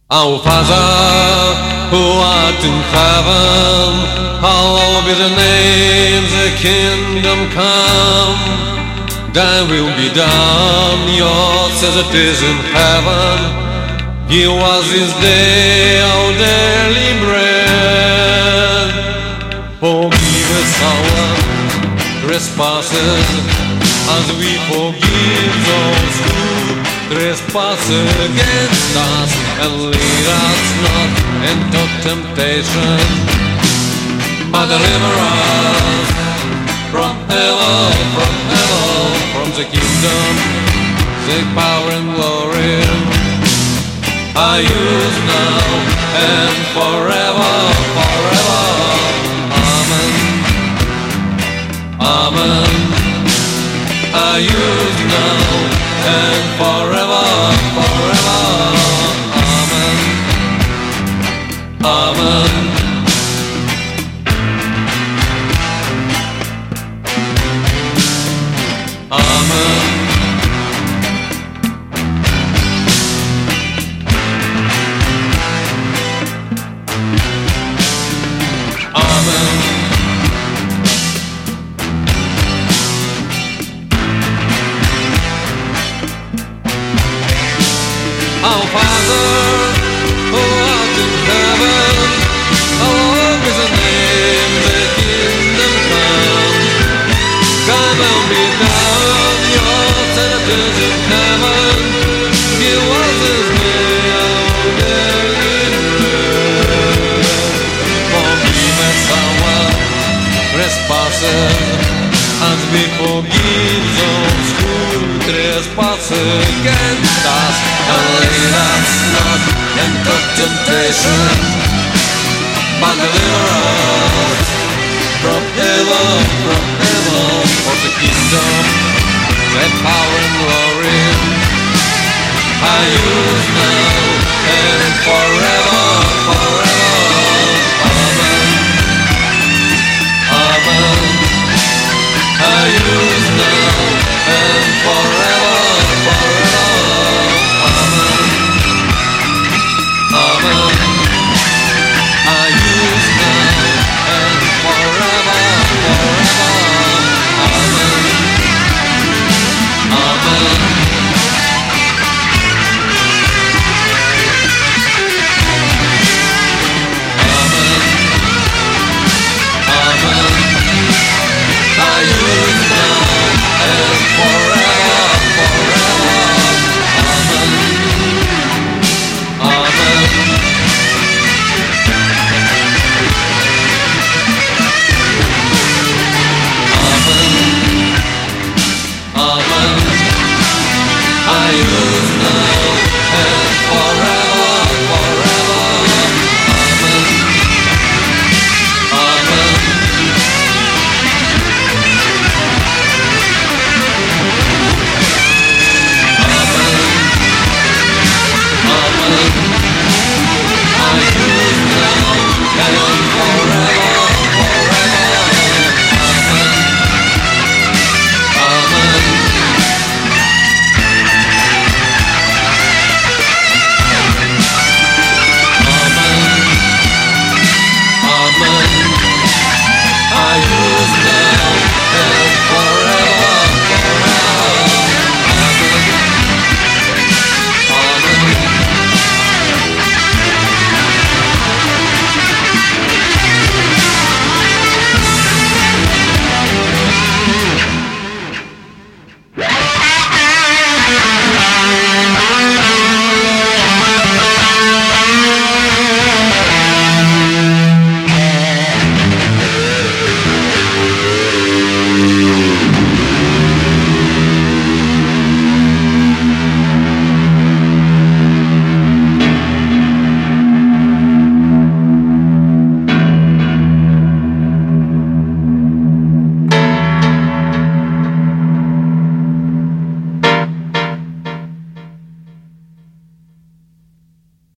Our Father, who art in heaven, hallowed be the name, the kingdom come. Thy will be done, yours as it is in heaven. Give us this day our daily bread. Forgive us our trespasses, as we forgive those who trespass against us, and lead us not into temptation, but deliver us from evil, from the kingdom, the power and glory, are yours now and forever, forever. Amen. Amen. Are yours now and forever, forever. Amen. Amen. Amen. Amen. Our Father, who art in heaven, hallowed be the name, the kingdom come. Thy will be done, yours as it is in heaven. Give us this day our daily bread. Forgive us our trespasses, as we forgive those who trespass against us, and lead us not into temptation, but deliver us from evil, for the kingdom, the power and glory, are yours now and forever.